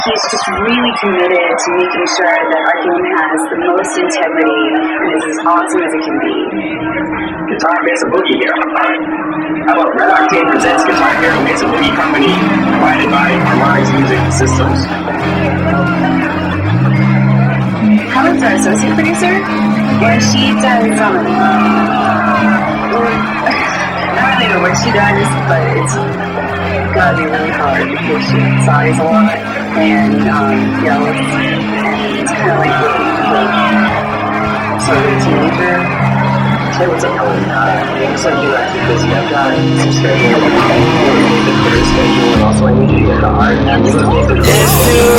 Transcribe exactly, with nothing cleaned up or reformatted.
he's just really committed to making sure that our game has the most integrity and is as awesome as it can be. Guitar Mesa Boogie here. How about Red Octane presents Guitar Hero Mesa Boogie Company, provided by Harmonix Music Systems. Helen's our associate producer, and she does, um, I don't really know what she does, but it's gotta be really hard because she sighs a lot and um, yells, and it's kind of like waiting for sort of a teenager. Hey, what's up, Helen? Uh, it looks like you're actually busy. I've got some schedule, the career schedule, and also I need you to get the art. And